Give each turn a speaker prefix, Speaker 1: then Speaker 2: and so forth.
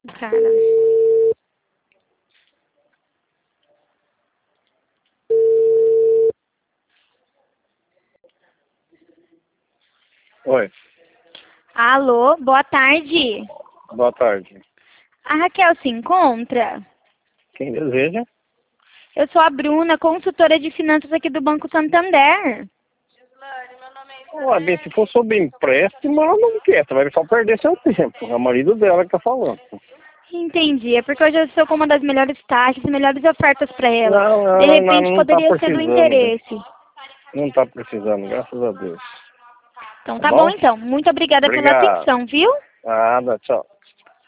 Speaker 1: Cara.
Speaker 2: Oi,
Speaker 1: Alô, boa tarde.
Speaker 2: boa tarde.
Speaker 1: A Raquel se encontra?
Speaker 2: Quem deseja?
Speaker 1: Eu sou a Bruna, consultora de finanças aqui do Banco Santander.
Speaker 2: Ué, bem, se for sobre empréstimo, ela não quer, você vai só perder seu tempo. É o marido dela que tá falando.
Speaker 1: Entendi, é porque hoje eu estou com uma das melhores taxas e melhores ofertas para ela.
Speaker 2: Não,
Speaker 1: De
Speaker 2: ela
Speaker 1: repente
Speaker 2: não tá
Speaker 1: poderia ser do
Speaker 2: precisando, bem.
Speaker 1: interesse.
Speaker 2: Não tá precisando, graças a Deus.
Speaker 1: Então
Speaker 2: Tá
Speaker 1: tá bom
Speaker 2: bom?
Speaker 1: então. Muito obrigada pela
Speaker 2: Obrigado.
Speaker 1: atenção, viu?
Speaker 2: Nada, tchau.